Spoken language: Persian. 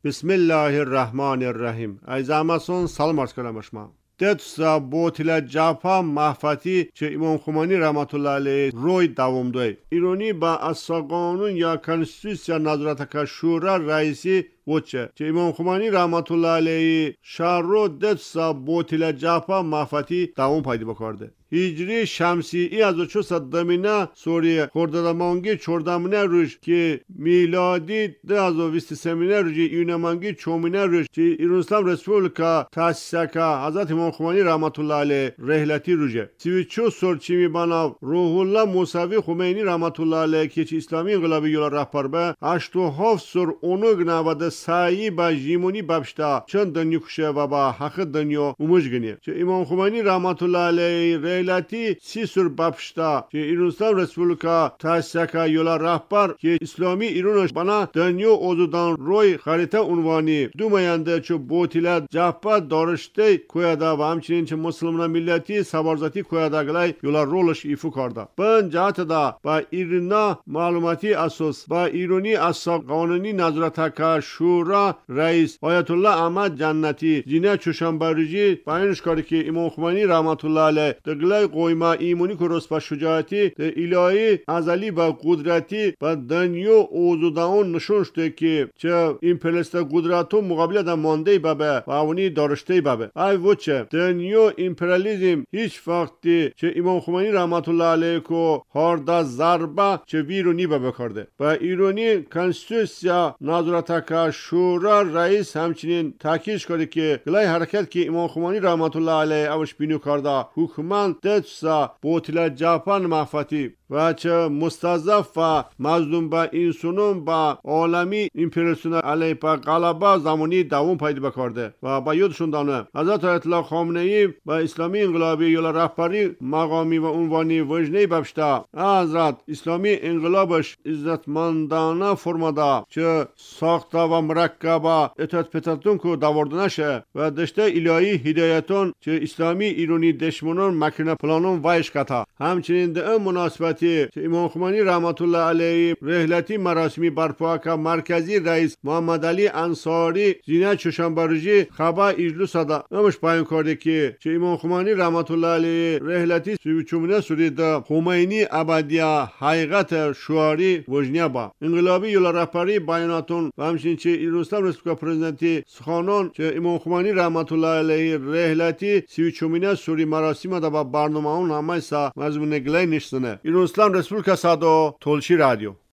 بسم الله الرحمن الرحیم. ای زمستون سلام عرض کنم شما. دتسا بوتیلا جاپا محفتی چه امام خمینی رحمت الله علیه روی دوام دوی ایرانی با اساقانون یا کنستیتوسیا نظارت شورا رئیسی وچه چه امام خمینی رحمت الله علیه شهر دتسا بوتیلا جاپا محفتی دوام پیدا بکرده. هجری شمسی ای از 400 دمینه سوریه خردادمانگی چوردمینه روش که میلادی 2023 روش یونمانگی چومینه روش که ایران اسلام رسپولیکا تاسیسه که حضرت امام خمینی رحمت الله علیه رحلتی روشه 32 سورچی میبانا روح الله موسوی خمینی رحمت الله علیه که چه اسلامی انقلابی یولا رهبر به 87 سور اونوگ نوده سایی با جیمونی ببشتا چند دنیا کشه و با حق دنیا اموجگنیه چه امام خمینی رحمت الله علیه رحلتی 30 سور ببشتا که ایران اسلام رسپولیکا تاسیسه که یولا رهبر که اسلامی ایرانش بنا دنیا اوزودان روی خریطه عنوانی دوماینده چه بوتیلت جاپا دارشته کویادا و همچنین چه مسلمان ملتی سوارزاتی کویادا گلای یولا رولش ایفو کرده بن جهت دا با ایرنا معلوماتی اساس با ایرانی اساق قانونی نظارت که شورا رئیس آیت الله احمد جنتی جینه چوشنبرجی بیانش کرده که امام خمینی رحمت الله علیه دگلای قویما ایمونی که رسپا شجاعتی الهی ازلی با قدرتی با دنیا اوزودان نشون شده که چه امپریالیست قدرتو مقابل دا مانده بابه و اونی دارشته بابه ای وچه دنیا امپریالیزم هیچ وقتی چه امام خمینی رحمت الله علیه کو هاردا ضربه چه ویرونی بابه کرده و ایرانی کنستیتوسیا نظارت که شورا رئیس همچنین تاکید کرده که گلای حرکت که امام خمینی رحمت الله علیه اوش بینو کرده حکومت دتسا بوتیلا جاپان محفتی و چه مستضعف و مظلوم با انسانون با عالمی امپریالیسم علیه پا غلبه زمانی دوام پیدا کرده و با یادشون دانه حضرت آیت الله خامنه ای با اسلامی انقلابی یولا رهبری مقامی و عنوانی وجنه ببشته حضرت اسلامی انقلابش عزتمندانه فرماده چه ساخته و مرکبه اطاعت پتاتون که داورده نشه و دشته الهی هدایتون چه اسلامی ایرانی دشمنان مکنه پلانون وایش کتا همچنین ده مناسبتی چه امام خمینی رحمت الله علیه رحلتی مراسمی برپا که مرکزی رئیس محمد علی انصاری زینه چوشنبرجی خبر اجلس دا نمش بیان کرده که چه امام خمینی رحمت الله علیه رحلتی 34 سوری خمینی ابدیه حقیقت شعاری وجنیه با انقلابی یولا رهبری بیاناتون و همچنین چه ایران اسلام رسپولیکا پرزیدنتی سخانان چه امام خمینی رحمت الله علیه رحلتی 34 سوری مراسم دا با برنامه اون همه سا مضمون گلای نشتنه ایران اسلام رسپولیکا صدا تولشی رادیو